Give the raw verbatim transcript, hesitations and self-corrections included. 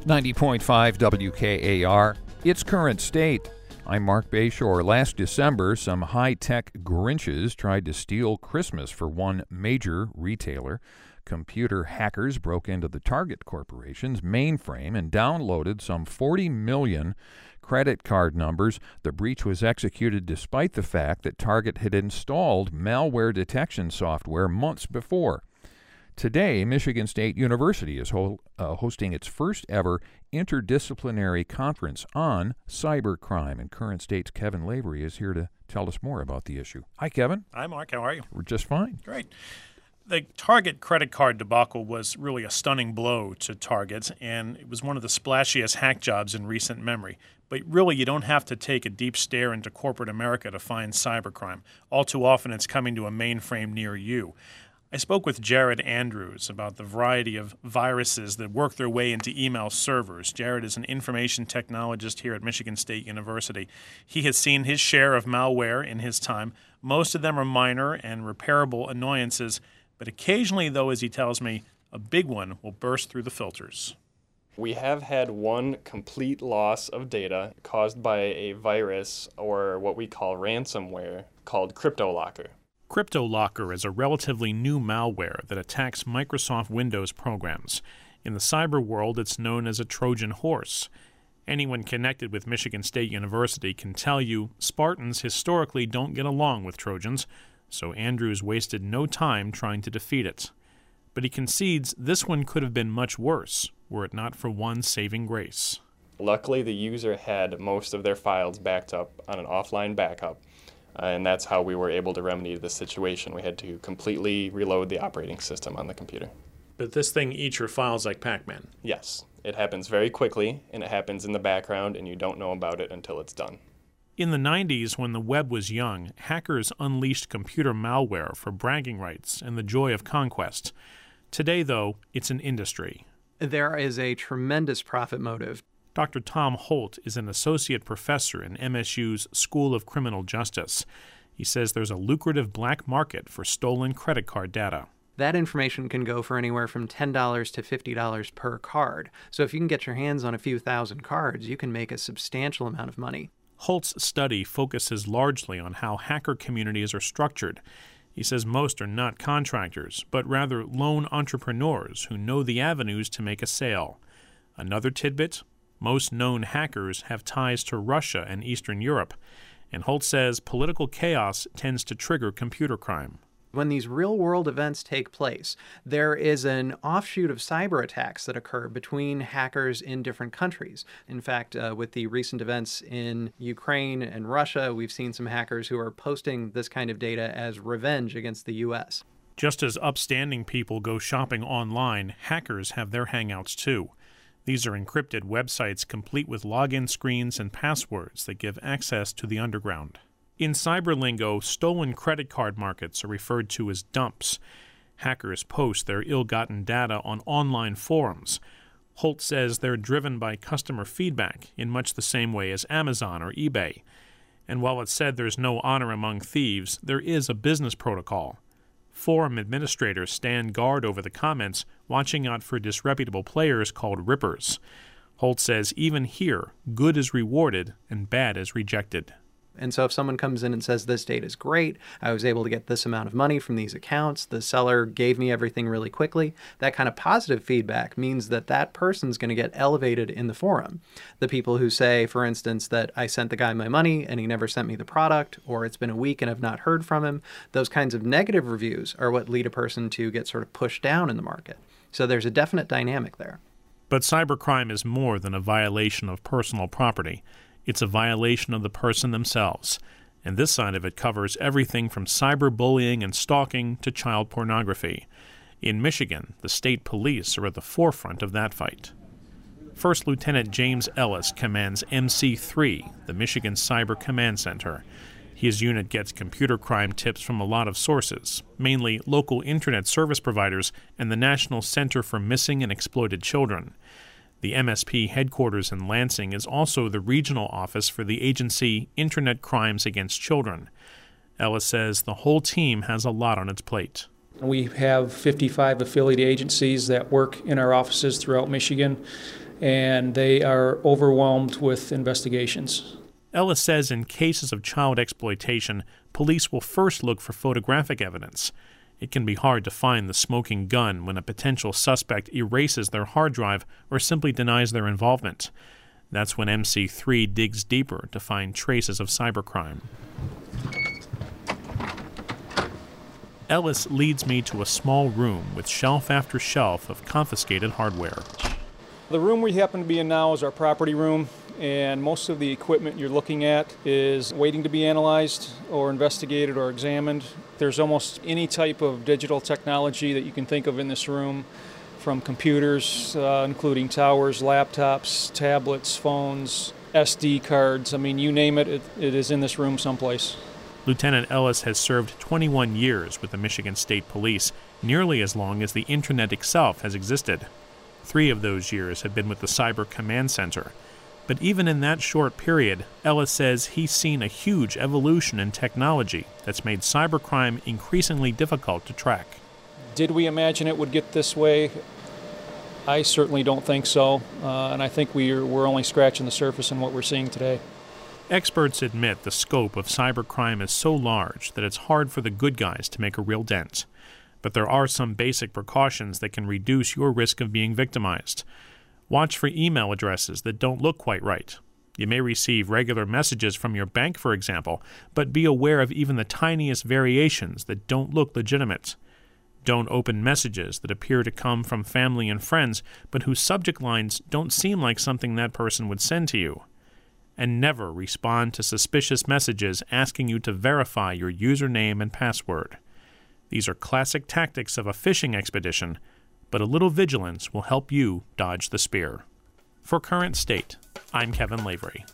ninety point five W K A R, its current state. I'm Mark Bayshore. Last December, some high-tech Grinches tried to steal Christmas for one major retailer. Computer hackers broke into the Target Corporation's mainframe and downloaded some forty million credit card numbers. The breach was executed despite the fact that Target had installed malware detection software months before. Today, Michigan State University is ho- uh, hosting its first ever interdisciplinary conference on cybercrime, and Current State's Kevin Lavery is here to tell us more about the issue. Hi, Kevin. Hi, Mark. How are you? We're just fine. Great. The Target credit card debacle was really a stunning blow to Target, and it was one of the splashiest hack jobs in recent memory. But really, you don't have to take a deep stare into corporate America to find cybercrime. All too often, it's coming to a mainframe near you. I spoke with Jared Andrews about the variety of viruses that work their way into email servers. Jared is an information technologist here at Michigan State University. He has seen his share of malware in his time. Most of them are minor and repairable annoyances, but occasionally, though, as he tells me, a big one will burst through the filters. We have had one complete loss of data caused by a virus, or what we call ransomware, called CryptoLocker. CryptoLocker is a relatively new malware that attacks Microsoft Windows programs. In the cyber world, it's known as a Trojan horse. Anyone connected with Michigan State University can tell you Spartans historically don't get along with Trojans, so Andrews wasted no time trying to defeat it. But he concedes this one could have been much worse, were it not for one saving grace. Luckily, the user had most of their files backed up on an offline backup. Uh, and that's how we were able to remedy the situation. We had to completely reload the operating system on the computer. But this thing eats your files like Pac-Man. Yes. It happens very quickly, and it happens in the background, and you don't know about it until it's done. In the nineties, when the web was young, hackers unleashed computer malware for bragging rights and the joy of conquest. Today, though, it's an industry. There is a tremendous profit motive. Doctor Tom Holt is an associate professor in M S U's School of Criminal Justice. He says there's a lucrative black market for stolen credit card data. That information can go for anywhere from ten dollars to fifty dollars per card. So if you can get your hands on a few thousand cards, you can make a substantial amount of money. Holt's study focuses largely on how hacker communities are structured. He says most are not contractors, but rather lone entrepreneurs who know the avenues to make a sale. Another tidbit? Most known hackers have ties to Russia and Eastern Europe, and Holt says political chaos tends to trigger computer crime. When these real-world events take place, there is an offshoot of cyber attacks that occur between hackers in different countries. In fact, uh, with the recent events in Ukraine and Russia, we've seen some hackers who are posting this kind of data as revenge against the U S. Just as upstanding people go shopping online, hackers have their hangouts too. These are encrypted websites complete with login screens and passwords that give access to the underground. In cyber lingo, stolen credit card markets are referred to as dumps. Hackers post their ill-gotten data on online forums. Holt says they're driven by customer feedback in much the same way as Amazon or eBay. And while it's said there's no honor among thieves, there is a business protocol. Forum administrators stand guard over the comments, watching out for disreputable players called rippers. Holt says even here, good is rewarded and bad is rejected. And so if someone comes in and says, this data is great, I was able to get this amount of money from these accounts, the seller gave me everything really quickly, that kind of positive feedback means that that person's going to get elevated in the forum. The people who say, for instance, that I sent the guy my money and he never sent me the product, or it's been a week and I've not heard from him, those kinds of negative reviews are what lead a person to get sort of pushed down in the market. So there's a definite dynamic there. But cybercrime is more than a violation of personal property. It's a violation of the person themselves, and this side of it covers everything from cyberbullying and stalking to child pornography. In Michigan, the state police are at the forefront of that fight. First Lieutenant James Ellis commands M C three, the Michigan Cyber Command Center. His unit gets computer crime tips from a lot of sources, mainly local internet service providers and the National Center for Missing and Exploited Children. The M S P headquarters in Lansing is also the regional office for the agency Internet Crimes Against Children. Ellis says the whole team has a lot on its plate. We have fifty-five affiliate agencies that work in our offices throughout Michigan, and they are overwhelmed with investigations. Ellis says in cases of child exploitation, police will first look for photographic evidence. It can be hard to find the smoking gun when a potential suspect erases their hard drive or simply denies their involvement. That's when M C three digs deeper to find traces of cybercrime. Ellis leads me to a small room with shelf after shelf of confiscated hardware. The room we happen to be in now is our property room, and most of the equipment you're looking at is waiting to be analyzed or investigated or examined. There's almost any type of digital technology that you can think of in this room, from computers, uh, including towers, laptops, tablets, phones, S D cards. I mean, you name it, it, it is in this room someplace. Lieutenant Ellis has served twenty-one years with the Michigan State Police, nearly as long as the Internet itself has existed. Three of those years have been with the Cyber Command Center. But even in that short period, Ellis says he's seen a huge evolution in technology that's made cybercrime increasingly difficult to track. Did we imagine it would get this way? I certainly don't think so, uh, and I think we're, we're only scratching the surface in what we're seeing today. Experts admit the scope of cybercrime is so large that it's hard for the good guys to make a real dent. But there are some basic precautions that can reduce your risk of being victimized. Watch for email addresses that don't look quite right. You may receive regular messages from your bank, for example, but be aware of even the tiniest variations that don't look legitimate. Don't open messages that appear to come from family and friends, but whose subject lines don't seem like something that person would send to you. And never respond to suspicious messages asking you to verify your username and password. These are classic tactics of a phishing expedition, but a little vigilance will help you dodge the spear. For Current State, I'm Kevin Lavery.